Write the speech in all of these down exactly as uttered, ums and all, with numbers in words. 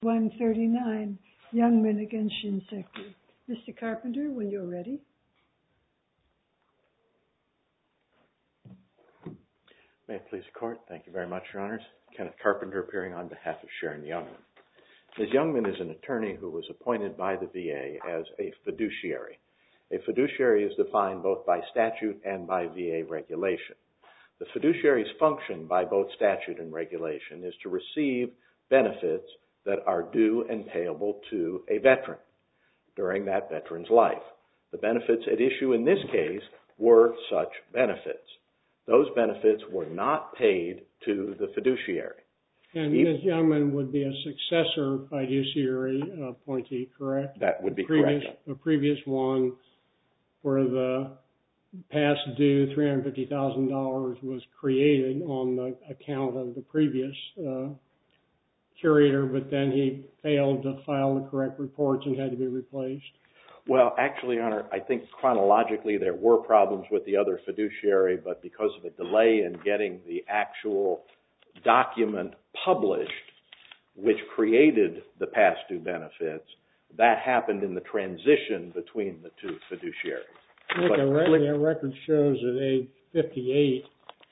one thirty-nine, Youngman against Shinseki. Mister Carpenter, when you're ready. May it please the Court. Thank you very much, Your Honors. Kenneth Carpenter appearing on behalf of Sharon Youngman. Miz Youngman is an attorney who was appointed by the V A as a fiduciary. A fiduciary is defined both by statute and by V A regulation. The fiduciary's function by both statute and regulation is to receive benefits that are due and payable to a veteran during that veteran's life. The benefits at issue in this case were such benefits. Those benefits were not paid to the fiduciary. And Miz Youngman would be a successor fiduciary appointee, correct? That would be previous, correct. The previous one where the past due three hundred fifty thousand dollars was created on the account of the previous uh, curator, but then he failed to file the correct reports and had to be replaced. Well, actually, Your Honor, I think chronologically there were problems with the other fiduciary, but because of a delay in getting the actual document published, which created the past due benefits, that happened in the transition between the two fiduciaries. But the record, record shows at age fifty-eight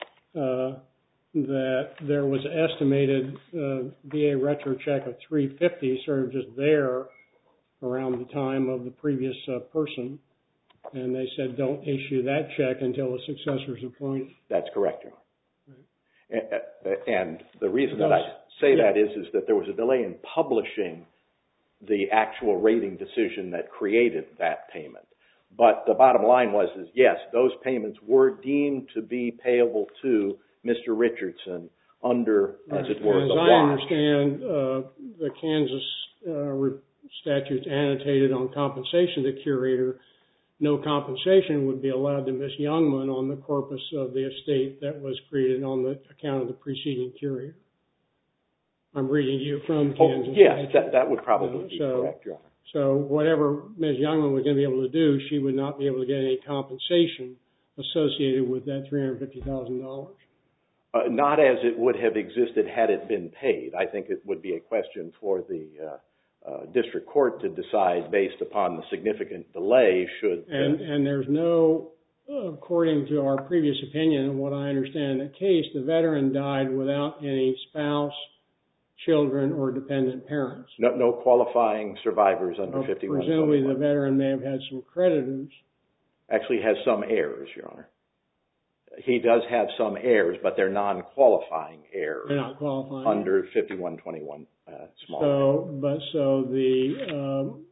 uh, that there was an estimated uh, V A retro check of three hundred fifty dollars sort of just there around the time of the previous uh, person, and they said don't issue that check until a successor is appointed. That's correct, Your Honor. Right. And the reason that I say that is, is that there was a delay in publishing the actual rating decision that created that payment. But the bottom line was, is yes, those payments were deemed to be payable to Mister Richardson under, as it were, the watch. As I understand, uh, the Kansas uh, statutes annotated on compensation to the curator, no compensation would be allowed to Miz Youngman on the corpus of the estate that was created on the account of the preceding curator. I'm reading you from Kansas. Oh, yes, that, that would probably uh, be so, correct, Your Honor. So whatever Miz Youngman was going to be able to do, she would not be able to get any compensation associated with that three hundred fifty thousand dollars. Uh, not as it would have existed had it been paid. I think it would be a question for the uh, uh, district court to decide based upon the significant delay should... Uh, and, and there's no, according to our previous opinion and what I understand in the case, the veteran died without any spouse, children, or dependent parents. No, no qualifying survivors under well, fifty-one. Presumably the veteran may have had some creditors. Actually has some heirs, Your Honor. He does have some heirs, but they're non-qualifying heirs. They're not qualifying. Under fifty-one twenty-one uh, small. So, but so the um,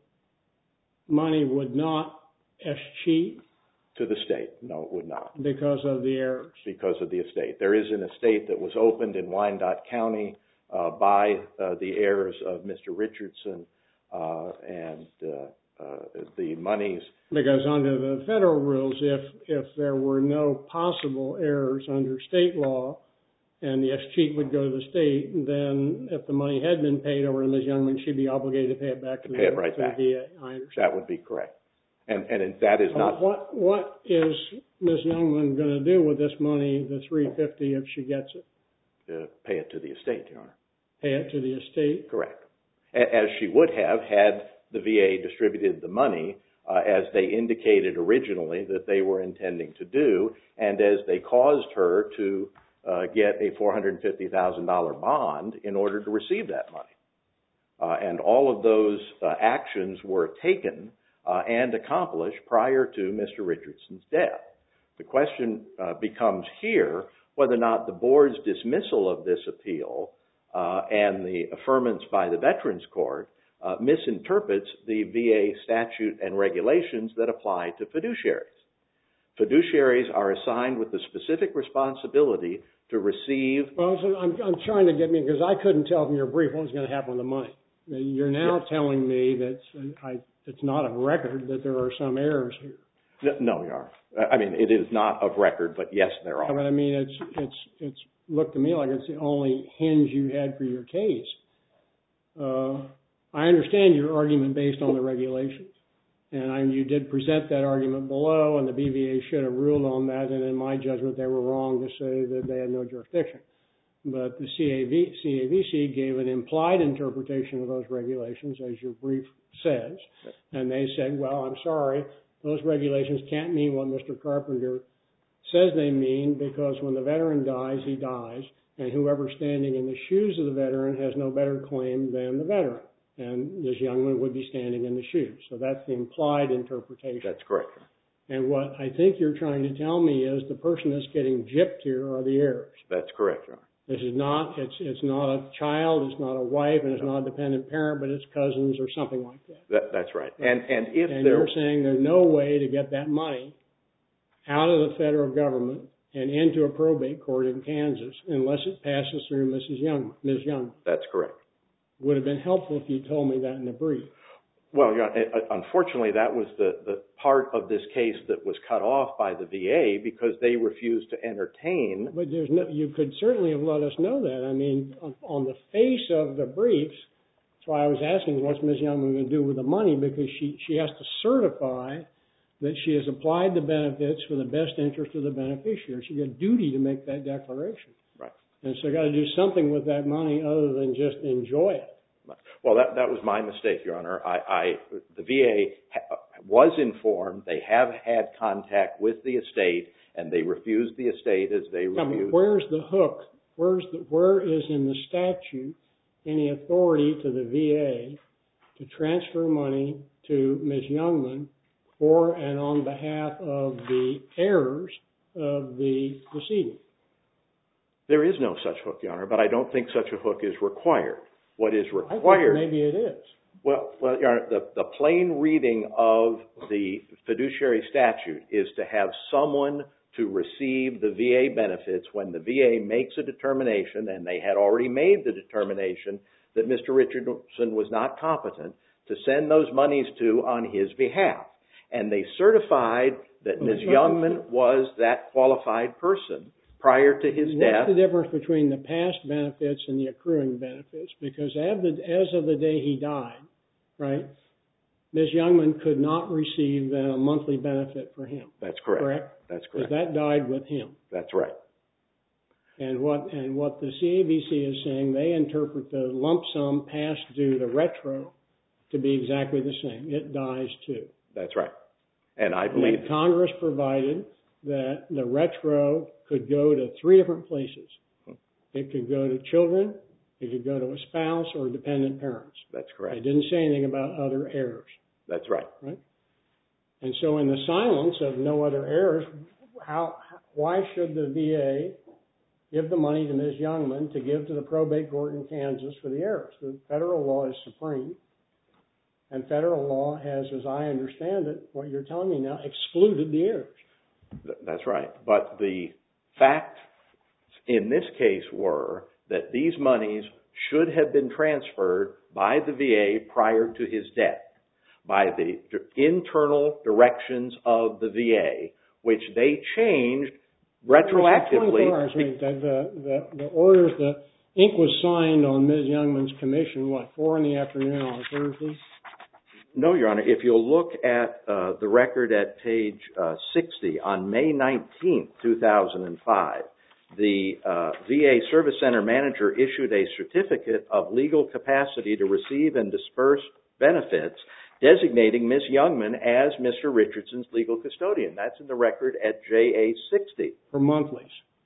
money would not escheat? To the state. No, it would not. Because of the heirs? Because of the estate. There is an estate that was opened in Wyandotte County uh, by uh, the heirs of Mister Richardson, uh, and uh, uh, the monies... Because under the federal rules, if if there were no possible heirs under state law and the escheat would go to the state, then if the money had been paid over to Miz Youngman, she'd be obligated to pay it back to, to the, pay it right to back. the V A. I understand. That would be correct. And and that is not... Uh, what What is Miz Youngman going to do with this money, the three hundred fifty dollars, if she gets it? Uh, pay it to the estate, Your Honor. Pay it to the estate? Correct. As she would have had the V A distributed the money uh, as they indicated originally that they were intending to do, and as they caused her to uh, get a four hundred fifty thousand dollars bond in order to receive that money. Uh, and all of those uh, actions were taken uh, and accomplished prior to Mister Richardson's death. The question uh, becomes here whether or not the board's dismissal of this appeal uh, and the affirmance by the Veterans Court uh, misinterprets the V A statute and regulations that apply to fiduciaries. Fiduciaries are assigned with the specific responsibility to receive... Well, so I'm, I'm trying to get me, because I couldn't tell from your brief what was going to happen with the money. You're now yes. telling me that I, it's not of record that there are some errors here. No, no, you are. I mean, it is not of record, but yes, there are. But I mean, it's it's it's looked to me like it's the only hinge you had for your case. Uh, I understand your argument based on the regulations, and I, you did present that argument below, and the B V A should have ruled on that. And in my judgment, they were wrong to say that they had no jurisdiction. but the C A V C gave an implied interpretation of those regulations, as your brief says, and they said, well, I'm sorry, those regulations can't mean what Mister Carpenter says they mean, because when the veteran dies, he dies, and whoever's standing in the shoes of the veteran has no better claim than the veteran, and this young one would be standing in the shoes. So that's the implied interpretation. That's correct. And what I think you're trying to tell me is the person that's getting gypped here are the heirs. That's correct, Your Honor. This is not, it's it's not a child, it's not a wife, and it's not a dependent parent, but it's cousins or something like that. that that's right. And and if and there, you're saying there's no way to get that money out of the federal government and into a probate court in Kansas unless it passes through Missus Young, Miz Young. That's correct. Would have been helpful if you told me that in the brief. Well, Your Honor, unfortunately, that was the, the part of this case that was cut off by the V A because they refused to entertain. But there's no, you could certainly have let us know that. I mean, on, on the face of the briefs, that's why I was asking what's Miz Young going to do with the money, because she, she has to certify that she has applied the benefits for the best interest of the beneficiary. She's got a duty to make that declaration. Right. And so got to do something with that money other than just enjoy it. Well, that that was my mistake, Your Honor. I, I the V A ha, was informed. They have had contact with the estate, and they refused the estate as they Now, refused. Where's the hook? Where's the where is in the statute any authority to the V A to transfer money to Miz Youngman for and on behalf of the heirs of the decedent? There is no such hook, Your Honor, but I don't think such a hook is required. What is required? I think maybe it is. Well, well, Your Honor, the, the plain reading of the fiduciary statute is to have someone to receive the V A benefits when the V A makes a determination, and they had already made the determination that Mister Richardson was not competent to send those monies to on his behalf. And they certified that Miz Youngman was that qualified person prior to his death. What's the difference between the past benefits and the accruing benefits? Because as of the, as of the day he died, right, Miz Youngman could not receive then a monthly benefit for him. That's correct. Correct? That's correct. Because that died with him. That's right. And what and what the C A V C is saying, they interpret the lump sum past due, the retro, to be exactly the same. It dies too. That's right. And I believe and Congress provided that the retro could go to three different places. It could go to children, it could go to a spouse or dependent parents. That's correct. It didn't say anything about other heirs. That's right. Right? And so in the silence of no other heirs, how, why should the V A give the money to Miz Youngman to give to the probate court in Kansas for the heirs? The federal law is supreme. And federal law has, as I understand it, what you're telling me now, excluded the heirs. That's right. But the facts in this case were that these monies should have been transferred by the V A prior to his death, by the internal directions of the V A, which they changed retroactively. Hours, the, the, the, the orders, the ink was signed on Miz Youngman's commission, what, four in the afternoon on Thursday? No, Your Honor. If you'll look at uh, the record at page uh, sixty, on May nineteenth, two thousand five, the uh, V A Service Center manager issued a certificate of legal capacity to receive and disperse benefits, designating Miz Youngman as Mister Richardson's legal custodian. That's in the record at J A sixty. For monthlies.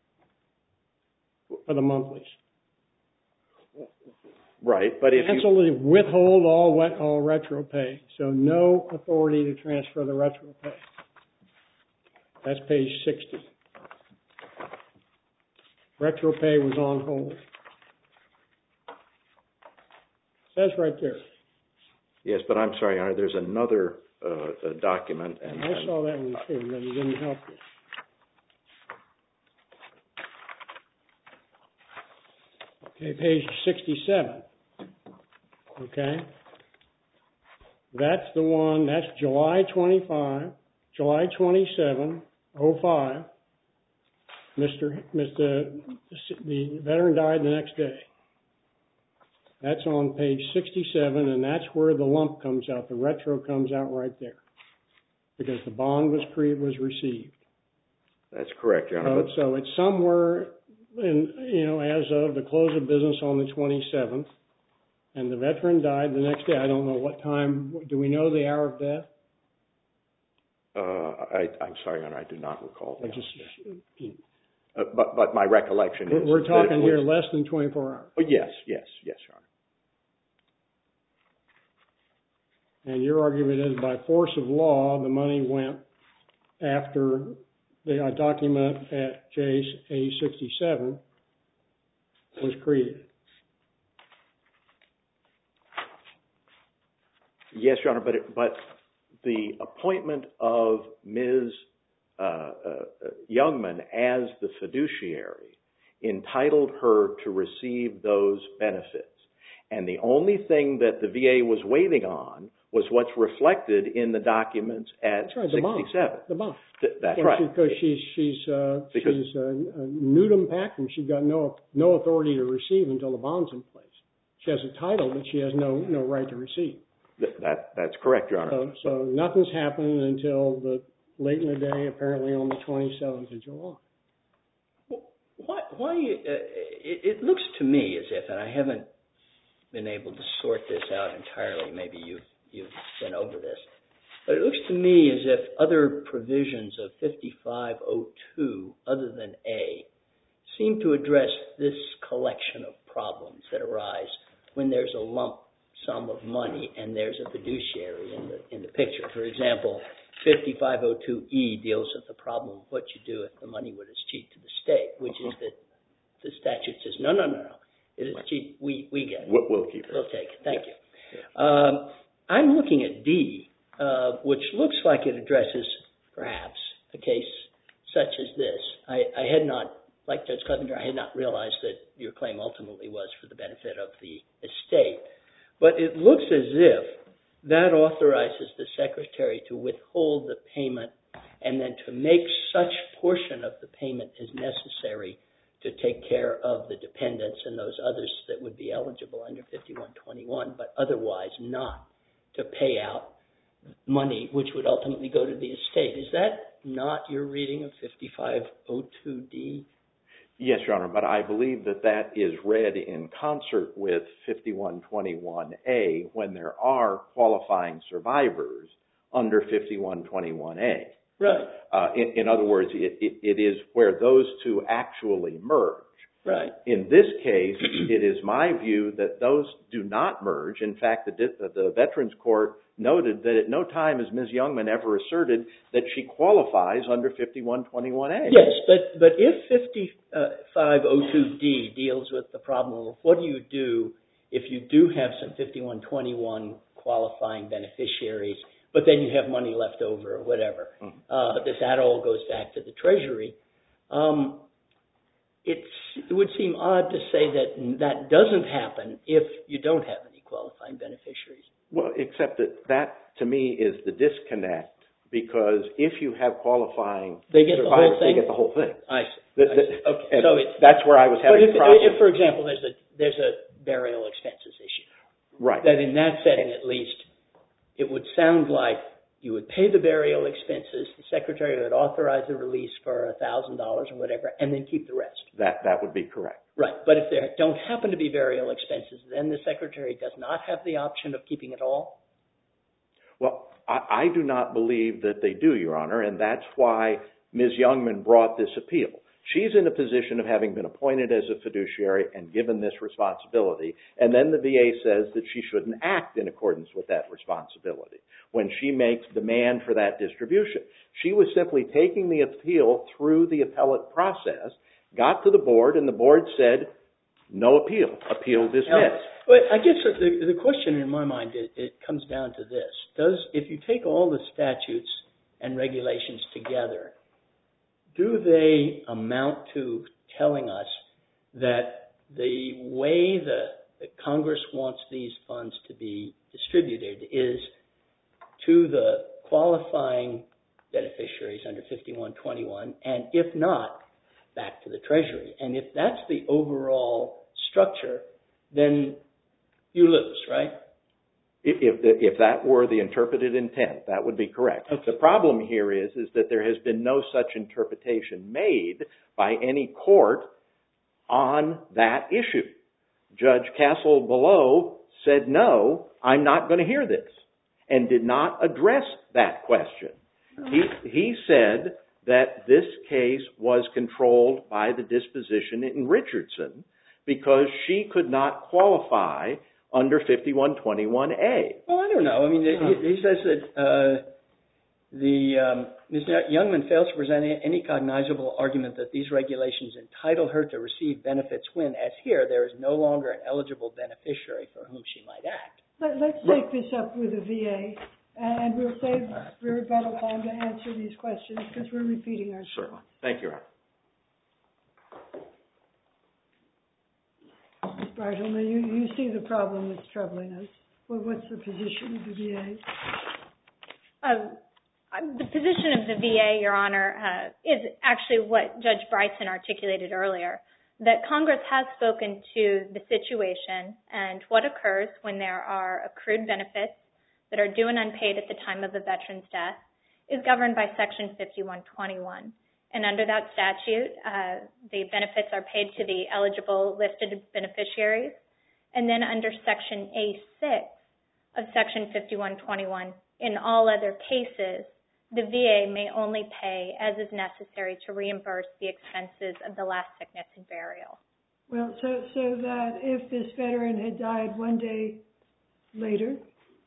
For the monthlies. Right, but if Cancel you... withhold all wet, all retro pay. So no authority to transfer the retro pay. That's page sixty. Retro pay was on hold. It says right there. Yes, but I'm sorry, Your Honor, there's another uh, document. And, I and, saw that one too, but it didn't help you. Okay, page sixty-seven. Okay. That's the one, that's July twenty-five, July twenty-seven, oh five. Mister Mister The veteran died the next day. That's on page sixty-seven, and that's where the lump comes out. The retro comes out right there, because the bond was pre was received. That's correct, Your Honor. So, so it's somewhere and, you know, as of the close of business on the twenty-seventh, and the veteran died the next day. I don't know what time. Do we know the hour of death? Uh, I, I'm sorry, Your Honor, I do not recall. I just, uh, but, but my recollection we're, is... We're talking was, here less than twenty-four hours. Oh, yes, yes, yes, Your Honor. And your argument is by force of law, the money went after the uh, document at J A sixty-seven was created. Yes, Your Honor, but it, but the appointment of Miz Uh, uh, Youngman as the fiduciary entitled her to receive those benefits. And the only thing that the V A was waiting on was what's reflected in the documents at That's right, the sixty-seven. bond. The bond. Th- that's well, right. She, because she's she's uh, because she's uh, Nudum Pactum. She's got no no authority to receive until the bond's in place. She has a title, but she has no no right to receive. Th- that that's correct, Your Honor. So, so nothing's happened until the late in the day, apparently on the twenty-seventh of July. Why? Why? Uh, it, it looks to me as if, and I haven't been able to sort this out entirely. Maybe you've you've been over this, but it looks to me as if other provisions of fifty-five oh two, other than A, seem to address this collection of problems that arise when there's a lump sum of money and there's a fiduciary in the in the picture. For example, fifty-five oh two E deals with the problem of what you do if the money was cheat to the state, which is that the statute says, no, no, no, no, it is cheat, we, we get it. We'll, we'll keep it. We'll take it. Thank yes. you. Yes. Um, I'm looking at D, uh, which looks like it addresses, perhaps, a case such as this. I, I had not, like Judge Clevenger, I had not realized that your claim ultimately was for the benefit of the estate. But it looks as if that authorizes the secretary to withhold the payment and then to make such portion of the payment as necessary to take care of the dependents and those others that would be eligible under fifty-one twenty-one, but otherwise not to pay out money which would ultimately go to the estate. Is that not your reading of fifty-five oh two D? Yes, Your Honor, but I believe that that is read in concert with fifty-one twenty-one A when there are qualifying survivors under fifty-one twenty-one A. Right. Uh, in, in other words, it, it, it is where those two actually merge. Right. In this case, it is my view that those do not merge. In fact, the, the Veterans Court noted that at no time has Miz Youngman ever asserted that she qualifies under fifty-one twenty-one A. Yes, but, but if fifty-five oh two D deals with the problem of what do you do if you do have some fifty-one twenty-one qualifying beneficiaries, but then you have money left over or whatever, mm-hmm. uh, that that all goes back to the Treasury, um, it's, it would seem odd to say that that doesn't happen if you don't have any qualifying beneficiaries. Well, except that that, to me, is the disconnect, because if you have qualifying they get survivors, the whole thing? they get the whole thing. I see. The, I the, see. Okay. And so it's, that's where I was having but if, problems. if, for example, there's a, there's a burial expenses issue. Right. That in that setting, at least, it would sound like you would pay the burial expenses, the secretary would authorize the release for one thousand dollars or whatever, and then keep the rest. That that would be correct. Right. But if there don't happen to be burial expenses, then the secretary does not have the option of keeping it all? Well, I, I do not believe that they do, Your Honor, and that's why Miz Youngman brought this appeal. She's in a position of having been appointed as a fiduciary and given this responsibility, and then the V A says that she shouldn't act in accordance with that responsibility when she makes demand for that distribution. She was simply taking the appeal through the appellate process, got to the board, and the board said, no appeal, appeal dismissed. But I guess the, the question in my mind, it, it comes down to this. Does, if you take all the statutes and regulations together, do they amount to telling us that the way the, the Congress wants these funds to be distributed is to the qualifying beneficiaries under fifty-one twenty-one, and if not, back to the Treasury? And if that's the overall structure, then you lose, right? If, if, if that were the interpreted intent, that would be correct. Okay. The problem here is, is that there has been no such interpretation made by any court on that issue. Judge Castle below said, no, I'm not going to hear this, and did not address that question. He, he said that this case was controlled by the disposition in Richardson because she could not qualify under fifty-one twenty-one A. Well, I don't know. I mean, he, he says that uh, the um, Miz Youngman fails to present any cognizable argument that these regulations entitle her to receive benefits when, as here, there is no longer an eligible beneficiary for whom she might act. Let, let's take this up with the V A, and we'll save very vital time to answer these questions because we're repeating ourselves. Certainly. Thank you, Your Honor. Miz Bartolome, you, you see the problem that's troubling us. Well, what's the position of the V A? Um, the position of the V A, Your Honor, uh, is actually what Judge Bryson articulated earlier, that Congress has spoken to the situation and what occurs when there are accrued benefits that are due and unpaid at the time of the veteran's death is governed by Section fifty-one twenty-one. And under that statute, uh, the benefits are paid to the eligible listed beneficiaries. And then under Section A six of Section fifty-one twenty-one, in all other cases, the V A may only pay as is necessary to reimburse the expenses of the last sickness and burial. Well, so, so that if this veteran had died one day later,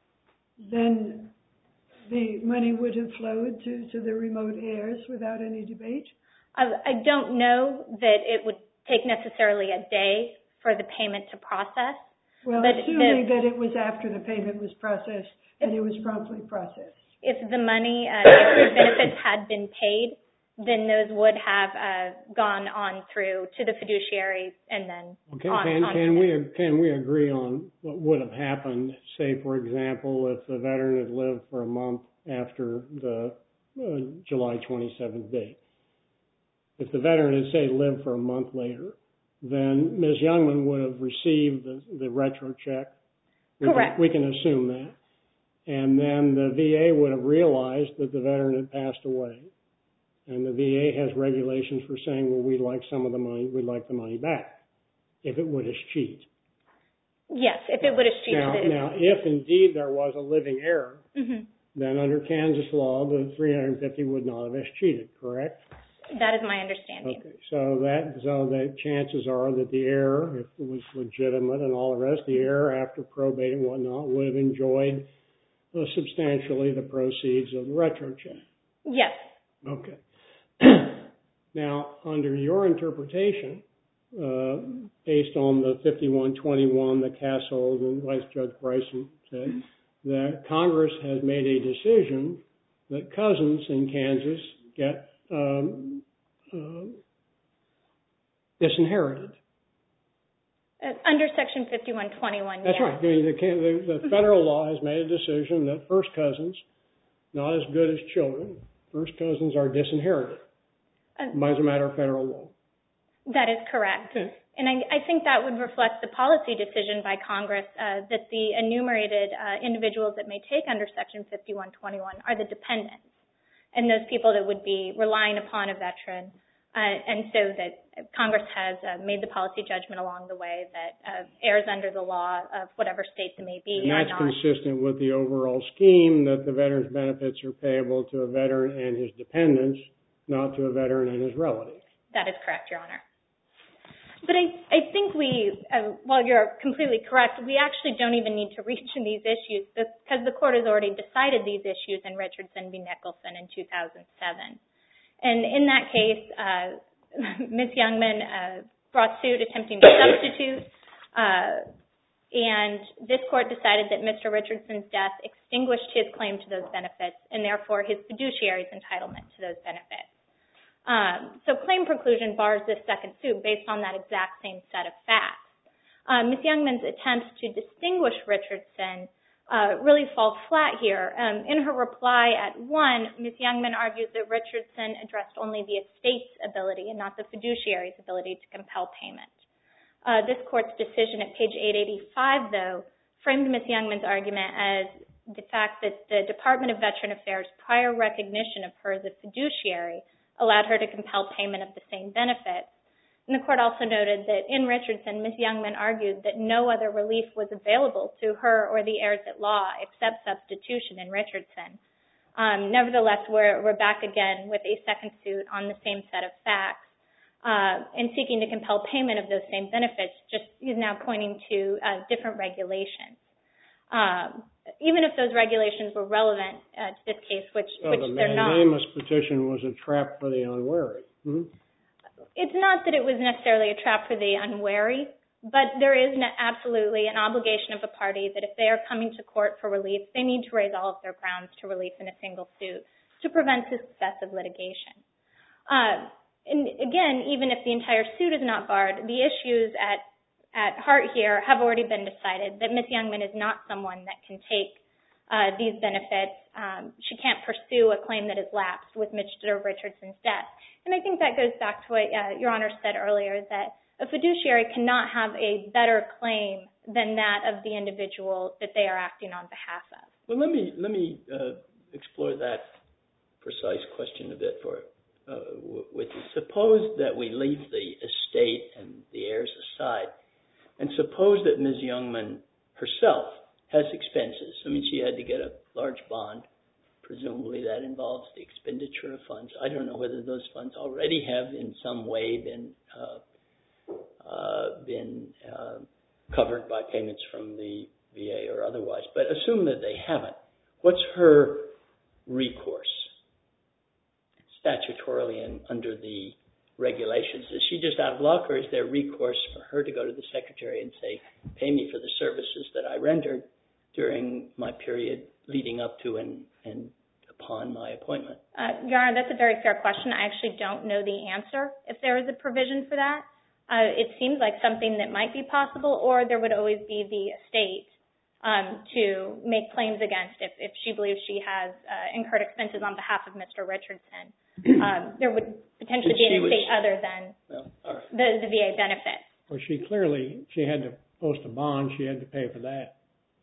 then the money would have flowed to, to the remote heirs without any debate? I, I don't know that it would take necessarily a day for the payment to process. Well, but assuming the, that it was after the payment was processed and it was promptly processed. If the money, uh, the benefits had been paid, then those would have uh, gone on through to the fiduciary and then okay, on. Can, on can we can we agree on what would have happened? Say, for example, if the veteran had lived for a month after the uh, July twenty-seventh date. If the veteran had, say, lived for a month later, then Miz Youngman would have received the, the retro check. We Correct. Can, we can assume that. And then the V A would have realized that the veteran had passed away. And the V A has regulations for saying, well, we'd like some of the money, we'd like the money back, if it would escheat. Yes, if it would escheat. Now, the, now, if indeed there was a living heir, mm-hmm. then under Kansas law, the three hundred fifty would not have escheated, correct? That is my understanding. Okay, so that so the chances are that the heir, if it was legitimate and all the rest, the heir after probate and whatnot would have enjoyed uh, substantially the proceeds of the retro check. Yes. Okay. Now, under your interpretation, uh, based on the fifty-one twenty-one that Castle and Vice Judge Bryson said, that Congress has made a decision that cousins in Kansas get um, uh, disinherited. Uh, under Section fifty-one twenty-one, That's yes. right. The, the, the federal law has made a decision that first cousins, not as good as children, first cousins are disinherited uh, as a matter of federal law. That is correct. Okay. And I, I think that would reflect the policy decision by Congress uh, that the enumerated uh, individuals that may take under Section fifty-one twenty-one are the dependents and those people that would be relying upon a veteran. Uh, and so that Congress has uh, made the policy judgment along the way that uh, heirs under the law of whatever state they may be. And that's are not. consistent with the overall scheme that the veteran's benefits are payable to a veteran and his dependents, not to a veteran and his relatives. That is correct, Your Honor. But I, I think we, uh, while you're completely correct, we actually don't even need to reach these issues because the court has already decided these issues in Richardson v. Nicholson in two thousand seven. And in that case, uh, Miz Youngman uh, brought suit attempting to substitute, uh, and this court decided that Mister Richardson's death extinguished his claim to those benefits and therefore his fiduciary's entitlement to those benefits. Um, so claim preclusion bars this second suit based on that exact same set of facts. Uh, Miz Youngman's attempts to distinguish Richardson uh, really fall flat here. Um, in her reply at one, Miz Youngman argues that Richardson addressed only the estate's ability and not the fiduciary's ability to compel payment. Uh, this court's decision at page eight eighty-five, though, framed Miz Youngman's argument as the fact that the Department of Veteran Affairs' prior recognition of her as a fiduciary allowed her to compel payment of the same benefits, And the court also noted that in Richardson, Miz Youngman argued that no other relief was available to her or the heirs at law except substitution in Richardson. Um, nevertheless, we're, we're back again with a second suit on the same set of facts uh, and seeking to compel payment of those same benefits, just is now pointing to uh, different regulations. Um, even if those regulations were relevant uh, to this case, which, so which the they're not. The mandamus petition was a trap for the unwary. Hmm? It's not that it was necessarily a trap for the unwary, but there is absolutely an obligation of a party that if they are coming to court for relief, they need to raise all of their grounds to relief in a single suit to prevent successive litigation. Uh, and again, even if the entire suit is not barred, the issues at, at heart here have already been decided that Miz Youngman is not someone that can take uh, these benefits. Um, she can't pursue a claim that has lapsed with Mister Richardson's death. And I think that goes back to what uh, Your Honor said earlier, that a fiduciary cannot have a better claim than that of the individual that they are acting on behalf of. Well, let me let me uh, explore that precise question a bit for uh, with you. Suppose that we leave the estate and the heirs aside, and suppose that Miz Youngman herself has expenses. I mean, she had to get a large bond. Presumably that involves the expenditure of funds. I don't know whether those funds already have in some way been uh, uh, been uh, covered by payments from the V A or otherwise, but assume that they haven't. What's her recourse statutorily and under the regulations? Is she just out of luck, or is there recourse for her to go to the secretary and say, pay me for the services that I rendered during my period leading up to and, and upon my appointment? Uh, Your Honor, that's a very fair question. I actually don't know the answer if there is a provision for that. Uh, it seems like something that might be possible, or there would always be the estate um, to make claims against if, if she believes she has uh, incurred expenses on behalf of Mister Richardson. Um, there would potentially be an estate was, other than well, all right. the, the V A benefits. Well, she clearly, she had to post a bond. She had to pay for that.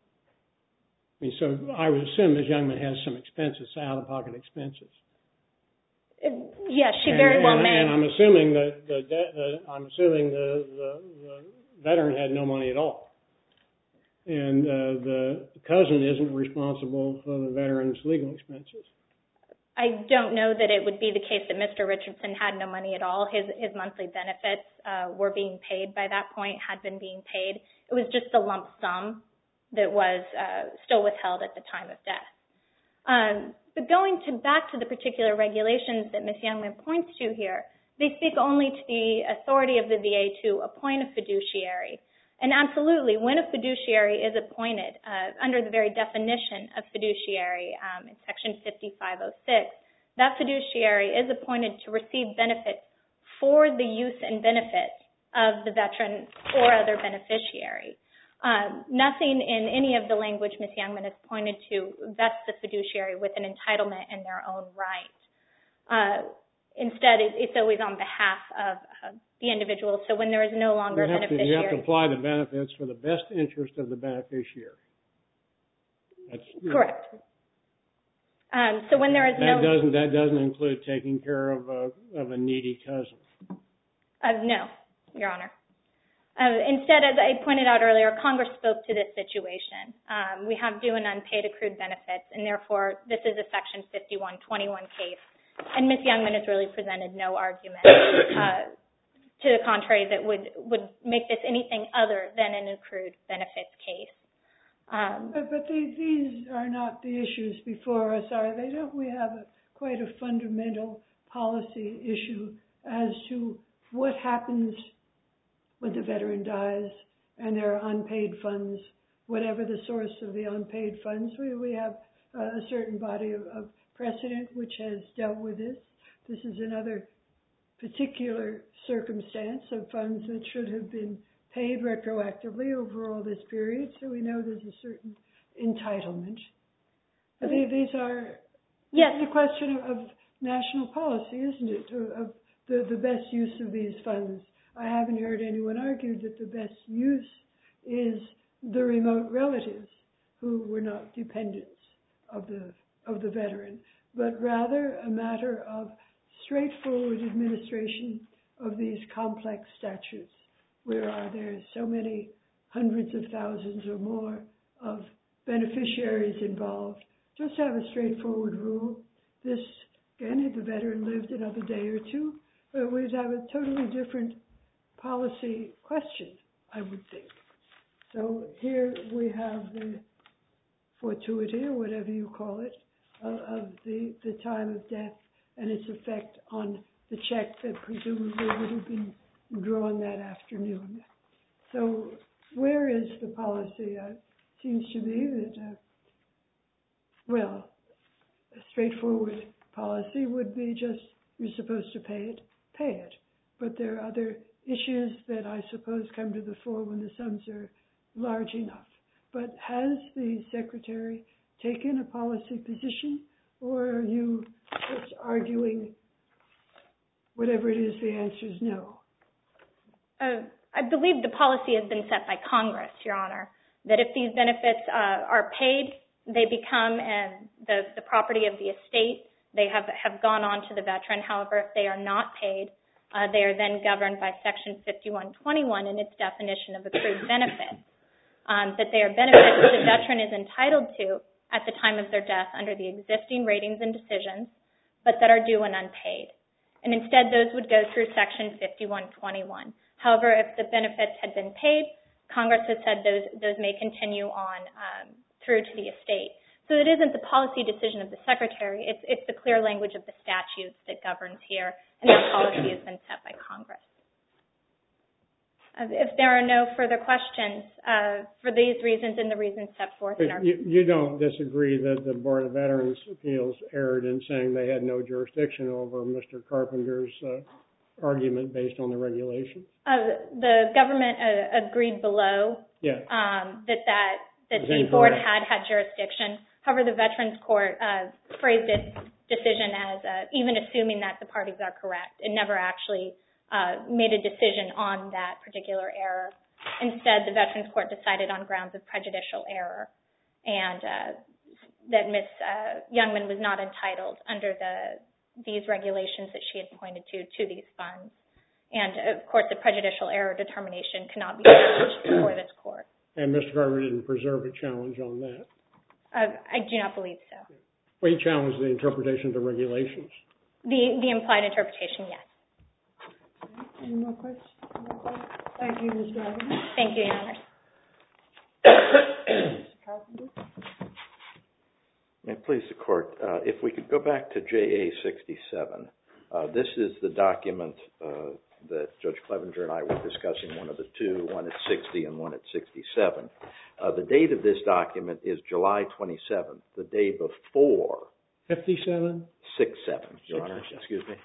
I mean, so I would assume Miz Youngman has some expenses, out-of-pocket expenses. Uh, yes, she and, very well and, may. And I'm assuming that the, the I'm assuming the, the, the veteran had no money at all, and uh, the cousin isn't responsible for the veteran's legal expenses. I don't know that it would be the case that Mister Richardson had no money at all. His his monthly benefits uh, were being paid by that point, had been being paid. It was just the lump sum that was uh, still withheld at the time of death. Um, but going to back to the particular regulations that Miz Youngman points to here, they speak only to the authority of the V A to appoint a fiduciary. And absolutely, when a fiduciary is appointed, uh, under the very definition of fiduciary um, in Section fifty-five oh six, that fiduciary is appointed to receive benefits for the use and benefit of the veteran or other beneficiary. Um, nothing in any of the language Miz Youngman has pointed to vests the fiduciary with an entitlement in their own right. Uh, instead, it, it's always on behalf of uh, the individual. So when there is no longer a beneficiary, to, you have to apply the benefits for the best interest of the beneficiary. That's correct. Um, so when there is that no doesn't that doesn't include taking care of a of a needy cousin. Uh, no, Your Honor. Uh, instead, as I pointed out earlier, Congress spoke to this situation. Um, we have due and unpaid accrued benefits, and therefore this is a Section fifty-one twenty-one case. And Miz Youngman has really presented no argument uh, to the contrary that would, would make this anything other than an accrued benefits case. Um, but but these, these are not the issues before us, are they? Don't we have a, quite a fundamental policy issue as to what happens when the veteran dies and there are unpaid funds, whatever the source of the unpaid funds? We, we have uh, a certain body of, of precedent which has dealt with this. This is another particular circumstance of funds that should have been paid retroactively over all this period, so we know there's a certain entitlement. But they, these are yes. It's a question of, of national policy, isn't it, of the, the best use of these funds. I haven't heard anyone argue that the best use is the remote relatives who were not dependents of the of the veteran, but rather a matter of straightforward administration of these complex statutes, where are there so many hundreds of thousands or more of beneficiaries involved, just have a straightforward rule. This, again, if the veteran lived another day or two, uh, we'd have a totally different policy question, I would think. So here we have the fortuity, or whatever you call it, of, of the, the time of death and its effect on the check that presumably would have been drawn that afternoon. So where is the policy? Uh, seems to me that, uh, well, a straightforward policy would be just, you're supposed to pay it, pay it. But there are other issues that I suppose come to the fore when the sums are large enough. But has the Secretary taken a policy position, or are you just arguing whatever it is the answer is no? Uh, I believe the policy has been set by Congress, Your Honor, that if these benefits uh, are paid, they become uh, the, the property of the estate. They have, have gone on to the veteran. However, if they are not paid, uh, they are then governed by Section fifty-one twenty-one and its definition of accrued benefits. Um, that they are benefits the veteran is entitled to at the time of their death under the existing ratings and decisions, but that are due and unpaid. And instead, those would go through Section fifty-one twenty-one. However, if the benefits had been paid, Congress has said those, those may continue on um, through to the estate. So it isn't the policy decision of the Secretary. It's, it's the clear language of the statutes that governs here, and that policy has been set by Congress. Uh, if there are no further questions, uh, for these reasons and the reasons set forth in our... You, you don't disagree that the Board of Veterans Appeals erred in saying they had no jurisdiction over Mister Carpenter's uh, argument based on the regulations? Uh, the government uh, agreed below yeah. um, that, that, that the Board had had jurisdiction. However, the Veterans Court uh, phrased its decision as uh, even assuming that the parties are correct. It never actually... Uh, made a decision on that particular error. Instead, the Veterans Court decided on grounds of prejudicial error and uh, that Miz Uh, Youngman was not entitled under the these regulations that she had pointed to to these funds. And, of course, the prejudicial error determination cannot be challenged before this court. And Mister Carpenter didn't preserve a challenge on that? Uh, I do not believe so. Well, he challenged the interpretation of the regulations. The, the implied interpretation, yes. Any more questions? Thank you, Miz Gavin. Thank you, Your Honors. Mister Carpenter? May it please the Court, uh, if we could go back to J A sixty-seven. Uh, this is the document uh, that Judge Clevenger and I were discussing, one of the two, one at sixty and one at sixty-seven. Uh, the date of this document is July twenty-seventh, the day before... fifty-seven? six seven, Your Honor, excuse me.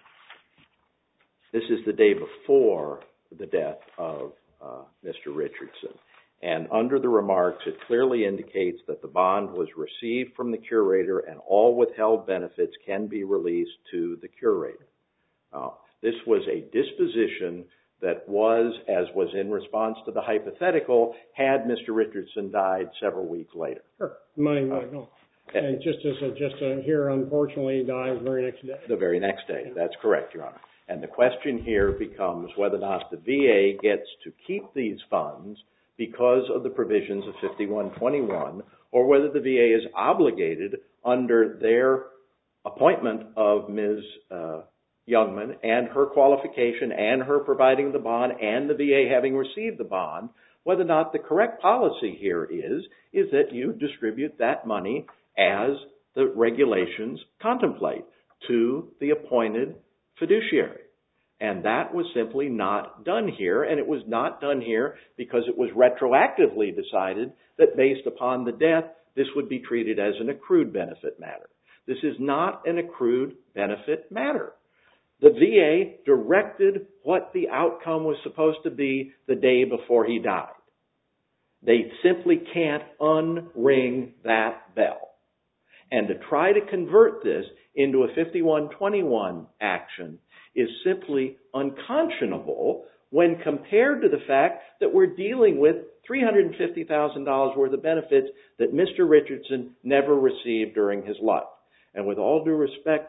This is the day before the death of uh, Mister Richardson. And under the remarks, it clearly indicates that the bond was received from the curator and all withheld benefits can be released to the curator. Uh, this was a disposition that was, as was in response to the hypothetical, had Mister Richardson died several weeks later. Sure. Money would have gone. And just as a, just a, here, unfortunately, he died the very next day. The very next day. That's correct, Your Honor. And the question here becomes whether or not the V A gets to keep these funds because of the provisions of fifty-one twenty-one, or whether the V A is obligated under their appointment of Miz Uh, Youngman and her qualification and her providing the bond and the V A having received the bond, whether or not the correct policy here is, is that you distribute that money as the regulations contemplate to the appointed fiduciary. And that was simply not done here, and it was not done here because it was retroactively decided that based upon the death, this would be treated as an accrued benefit matter. This is not an accrued benefit matter. The V A directed what the outcome was supposed to be the day before he died. They simply can't unring that bell. And to try to convert this into a fifty-one twenty-one action is simply unconscionable when compared to the fact that we're dealing with three hundred fifty thousand dollars worth of benefits that Mister Richardson never received during his life. And with all due respect,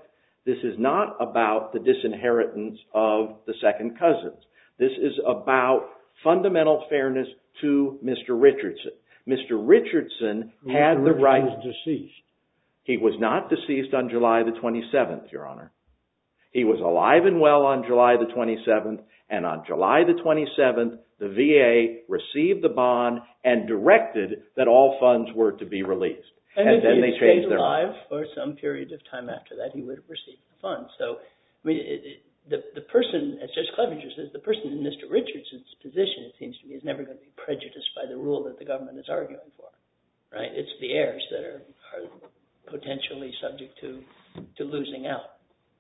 This is not about the disinheritance of the second cousins. This is about fundamental fairness to Mister Richardson. Mister Richardson had Mister the right... Richardson was deceased. He was not deceased on July the twenty-seventh, Your Honor. He was alive and well on July the twenty-seventh, and on July the twenty-seventh, the V A received the bond and directed that all funds were to be released. And, and if then he they had changed stayed their alive mind. for some period of time after that, he would have received the funds. So, I mean, it, it, the the person, as Judge Clevenger says, the person in Mister Richardson's position, it seems to me, is never going to be prejudiced by the rule that the government is arguing for, right? It's the heirs that are, are potentially subject to to losing out.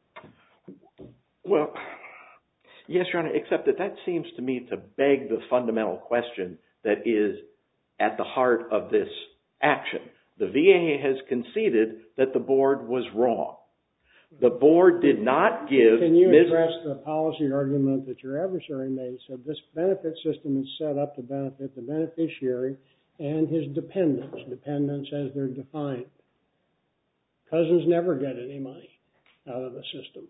Well, yes, Your Honor, except that that seems to me to beg the fundamental question that is at the heart of this action. The V A has conceded that the board was wrong. The board did not give... Can you Miz address the policy argument that your adversary made? Said this benefit system is set up to benefit the beneficiary and his dependents, dependents as they're defined. Cousins never get any money out of the system.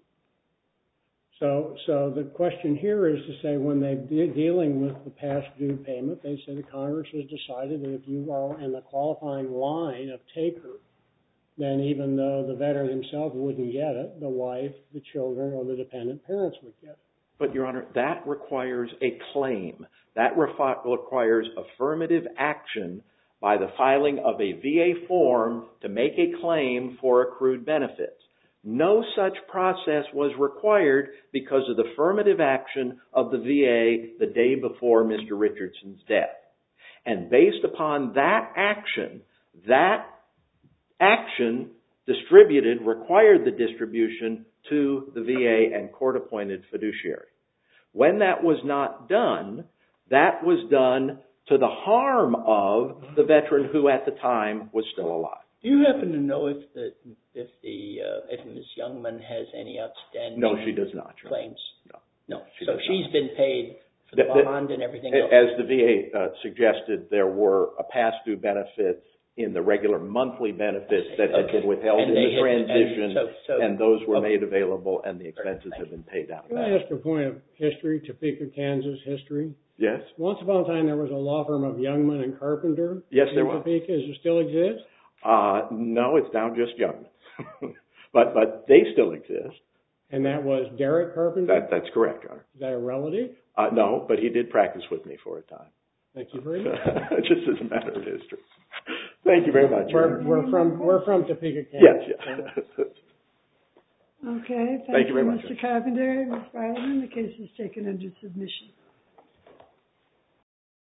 So, so the question here is to say when they're de- dealing with the past due payment, they say the Congress has decided that if you are in the qualifying line of taker, then even though the veteran himself wouldn't get it, the wife, the children, or the dependent parents would get it. But, Your Honor, that requires a claim. That refi- requires affirmative action by the filing of a V A form to make a claim for accrued benefits. No such process was required because of the affirmative action of the V A the day before Mister Richardson's death. And based upon that action, that action distributed, required the distribution to the V A and court-appointed fiduciary. When that was not done, that was done to the harm of the veteran who at the time was still alive. Do you happen to know if the if the uh, if Miz Youngman has any outstanding No, she does not. claims? No. No. She So does she's not. been paid for the, the bond and everything the, else. As the V A uh, suggested, there were a past due benefits in the regular monthly benefits that had Okay. been withheld And in they the had- transition, and so- so- and those were okay. made available, and the expenses Thank have been paid out. Can I ask a point of history, Topeka, Kansas history? Yes? Once upon a time, there was a law firm of Youngman and Carpenter. Yes, there in was. Topeka. Does it still exist? Uh, no, it's now just Young. but but they still exist. And that was Derek Carpenter? That That's correct, Your Honor. Is that a relative? Uh, no, but he did practice with me for a time. Thank you very much. Just as a matter of history. Thank you very much. Your We're, Honor. we're from we're from Topeka, Kansas. Yes, yes. Okay, thank, Thank you very much, Mister Carpenter. Miz Fileman, the case is taken under submission.